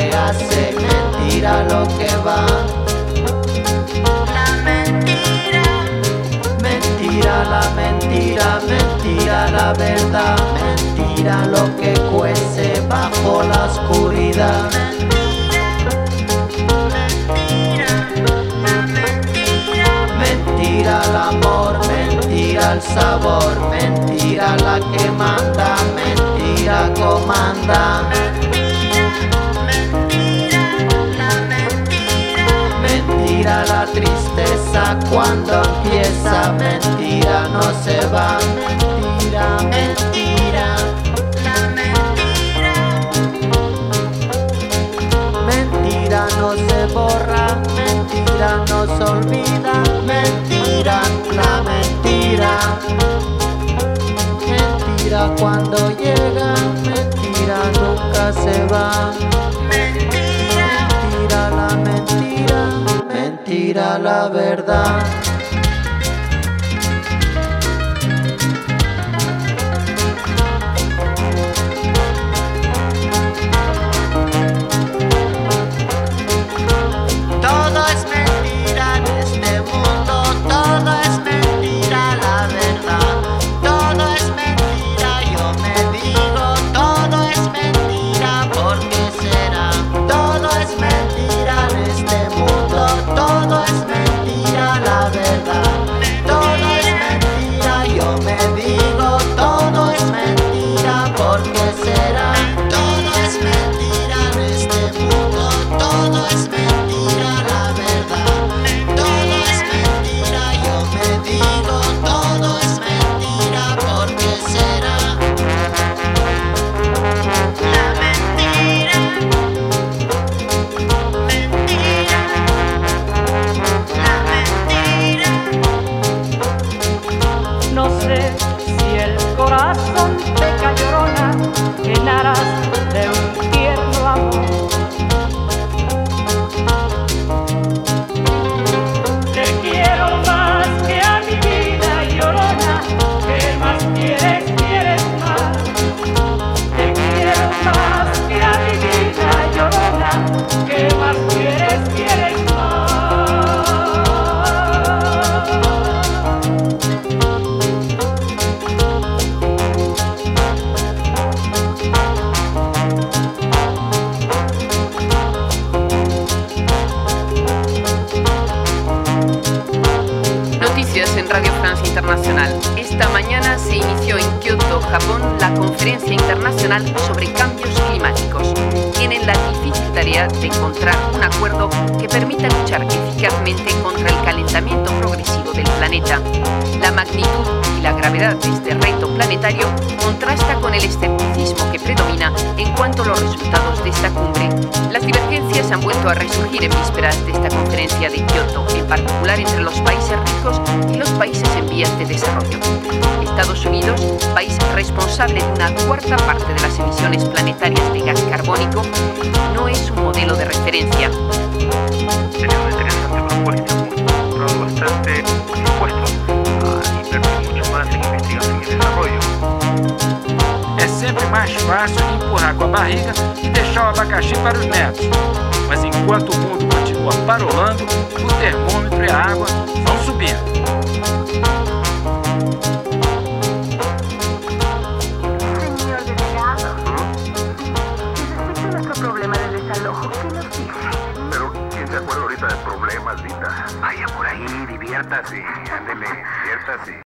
que hace, mentira lo que va. La mentira, Mentira la mentira, mentira la verdad, mentira lo que cuece bajo la oscuridad. Mentira el amor, mentira el sabor, mentira la que manda, mentira comanda. Mentira la tristeza cuando empieza, mentira no se va, mentira, mentira. Mentira no se borra, mentira no se olvida, mentira, la mentira. Mentira cuando llega, mentira nunca se va. Mentira la mentira, mentira la verdad. Todo es mentira en este mundo, todo es mentira la verdad. Todo es mentira, yo me digo, todo es mentira, ¿por qué será? Todo es mentira en este mundo, todo es mentira la verdad. Todo es mentira, yo me digo, todo es mentira, ¿por qué será? Todo es mentira en este mundo, todo es mentira la verdad. Todo es mentira, yo me digo, todo es mentira, ¿por qué será? La mentira, No sé si el corazón peca llorona en aras de un tierno amor. Te quiero más que a mi vida llorona, ¿qué más quieres, quieres más? Te quiero más que a mi vida llorona, ¿qué más quieres, quieres más? Noticias en Radio Francia Internacional. Esta mañana se inició en Kioto, Japón, la Conferencia Internacional sobre Cambios Climáticos. Tienen la difícil tarea de encontrar un acuerdo que permita luchar eficazmente contra el calentamiento progresivo del planeta. La magnitud y la gravedad de este reto planetario contrasta con el escepticismo que predomina en cuanto a los resultados de esta cumbre. Las divergencias han vuelto a resurgir en vísperas de esta conferencia de Kioto, en particular entre los países ricos y los países en vías de desarrollo. Estados Unidos, país responsable de una cuarta parte de las emisiones planetarias de gas carbónico, no es un modelo de referencia. Sería una interesante propuesta, hemos bastante dispuestos a invertir mucho más en investigación y desarrollo. É sempre mais fácil empurrar com a barriga e deixar o abacaxi para os netos. Mas enquanto o mundo continua parolando, o termômetro e a água vão subindo. señor delegado, respecto a nuestro problema de desalojo, ¿qué nos dice? Pero, ¿quién se acuerda ahorita de problemas, linda? Vaya por ahí, diviértase, ándele, diviértase.